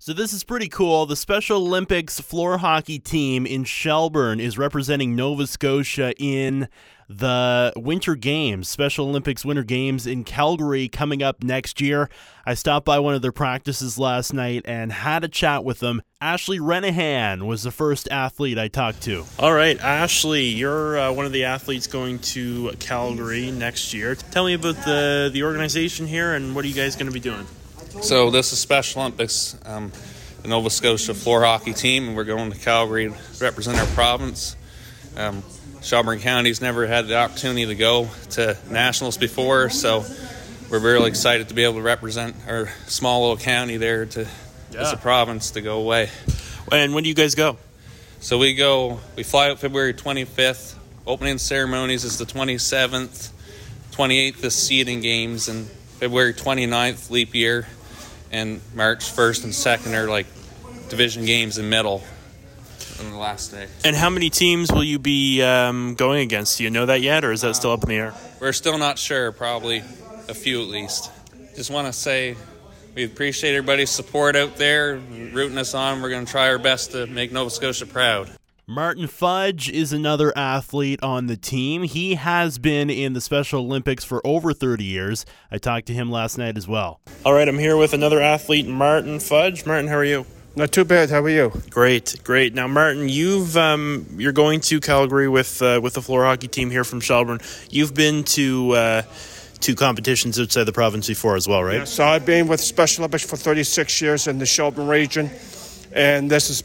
So this is pretty cool. The Special Olympics floor hockey team in Shelburne is representing Nova Scotia in the Winter Games, Special Olympics Winter Games in Calgary coming up next year. I stopped by one of their practices last night and had a chat with them. Ashley Renahan was the first athlete I talked to. All right, Ashley, you're one of the athletes going to Calgary next year. Tell me about the organization here and what are you guys going to be doing? So this is Special Olympics, the Nova Scotia floor hockey team, and we're going to Calgary to represent our province. Shelburne County's never had the opportunity to go to nationals before, so we're really excited to be able to represent our small little county there as a province to go away. And when do you guys go? So we fly out February 25th. Opening ceremonies is the 27th. 28th is seeding games, and February 29th, leap year, and March 1st and 2nd are like division games in middle on the last day. And how many teams will you be going against? Do you know that yet, or is that still up in the air? We're still not sure, probably a few at least. Just want to say we appreciate everybody's support out there, rooting us on. We're going to try our best to make Nova Scotia proud. Martin Fudge is another athlete on the team. He has been in the Special Olympics for over 30 years. I talked to him last night as well. All right, I'm here with another athlete, Martin Fudge. Martin, how are you? Not too bad. How are you? Great. Now, Martin, you're going to Calgary with the floor hockey team here from Shelburne. You've been to competitions outside the province before as well, right? Yeah, so I've been with Special Olympics for 36 years in the Shelburne region. And this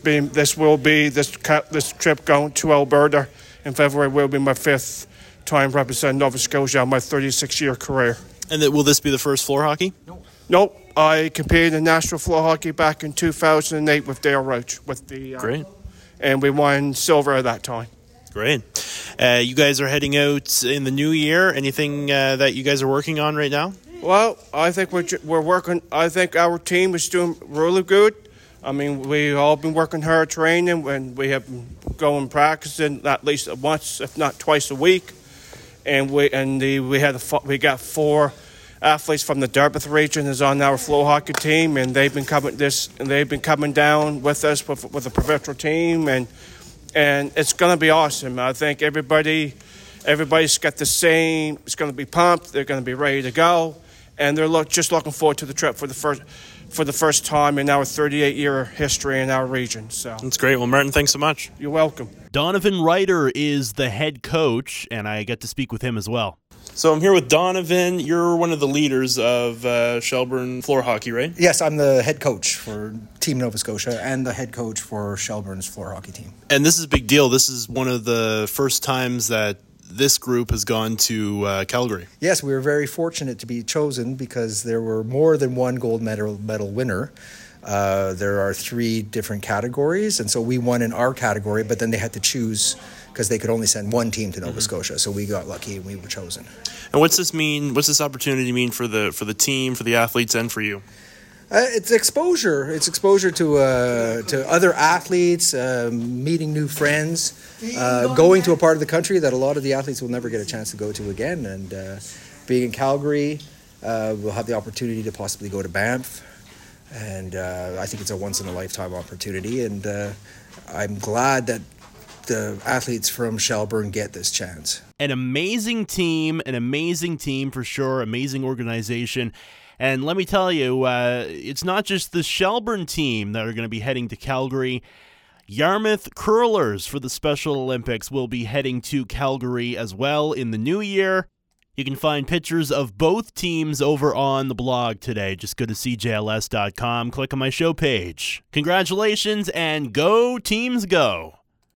trip going to Alberta in February will be my 5th time representing Nova Scotia on my 36-year career. And will this be the first floor hockey? No. I competed in national floor hockey back in 2008 with Dale Roach. Great. And we won silver at that time. Great. You guys are heading out in the new year. Anything that you guys are working on right now? Well, I think we're working. I think our team is doing really good. I mean, we've all been working hard training, and we have been going practicing at least once, if not twice a week. And we got 4 athletes from the Dartmouth region is on our floor hockey team, and they've been coming down with us with the provincial team, and it's going to be awesome. I think everybody's got the same. It's going to be pumped. They're going to be ready to go, and they're just looking forward to the trip for the first time in our 38-year history in our region. So that's great. Well, Martin, thanks so much. You're welcome. Donovan Ryder is the head coach, and I get to speak with him as well. So I'm here with Donovan. You're one of the leaders of Shelburne floor hockey, right? Yes, I'm the head coach for Team Nova Scotia and the head coach for Shelburne's floor hockey team. And this is a big deal. This is one of the first times that this group has gone to Calgary. Yes, we were very fortunate to be chosen because there were more than one gold medal winner. There are 3 different categories, and so we won in our category, but then they had to choose because they could only send one team to Nova Scotia, so we got lucky and we were chosen. And what's this mean? What's this opportunity mean for the team, for the athletes, and for you? It's exposure. It's exposure to other athletes, meeting new friends, going to a part of the country that a lot of the athletes will never get a chance to go to again. And being in Calgary, we'll have the opportunity to possibly go to Banff. And I think it's a once-in-a-lifetime opportunity. And I'm glad that the athletes from Shelburne get this chance. An amazing team for sure, amazing organization. And let me tell you, it's not just the Shelburne team that are going to be heading to Calgary. Yarmouth Curlers for the Special Olympics will be heading to Calgary as well in the new year. You can find pictures of both teams over on the blog today. Just go to cjls.com, click on my show page. Congratulations, and go teams go!